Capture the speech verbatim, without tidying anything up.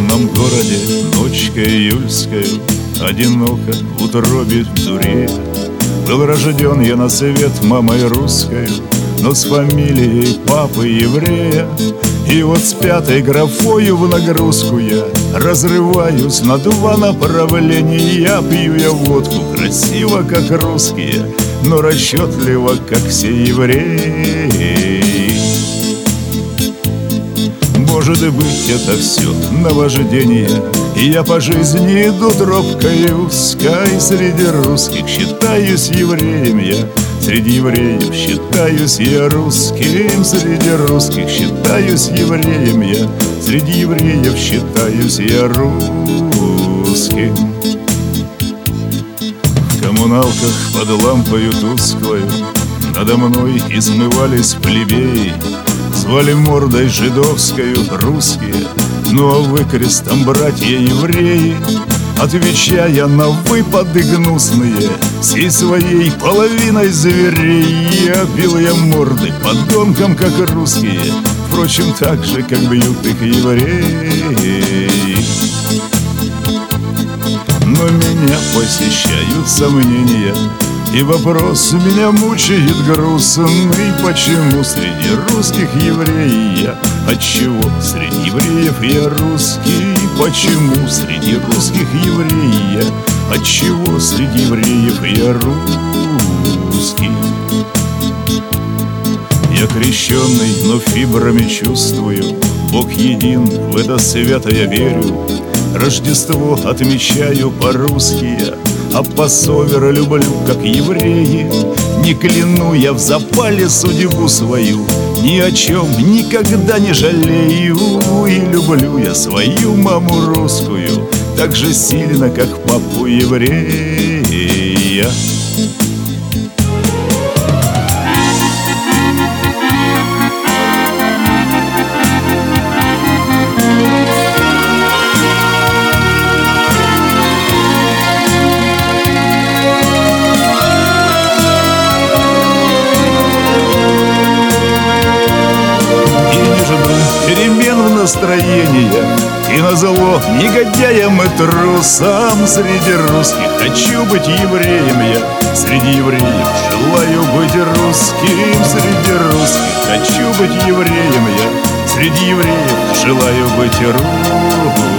темном городе, ночка июльская, одиноко в утробе в дуре. Был рожден я на свет мамой русской, но с фамилией папы еврея. И вот с пятой графою в нагрузку я разрываюсь на два направления. Я пью я водку красиво, как русские, но расчетливо, как все евреи. Может быть, это все наваждение, и я по жизни иду тропкой узкой. Среди русских считаюсь евреем я, среди евреев считаюсь я русским. Среди русских считаюсь евреем я, среди евреев считаюсь я русским. В коммуналках под лампою тусклою надо мной измывались плебеи. Звали мордой жидовскою русские, ну а вы крестом братья евреи. Отвечая на выпады гнусные, всей своей половиной зверей, я бил я морды подонкам, как русские, впрочем, так же, как бьют их евреи. Но меня посещают сомнения, и вопрос меня мучает грустный: почему среди русских евреи я? Отчего среди евреев я русский? Почему среди русских евреи я? Отчего среди евреев я русский? Я крещенный, но фибрами чувствую, Бог един, в это свято я верю. Рождество отмечаю по-русски я, а по-совера люблю, как евреи. Не кляну я в запале судьбу свою, ни о чем никогда не жалею. И люблю я свою маму русскую так же сильно, как папу еврея. Перемен в настроениях и назло негодяям и трусам. Среди русских хочу быть евреем я, среди евреев желаю быть русским. Среди русских хочу быть евреем я, среди евреев желаю быть русским.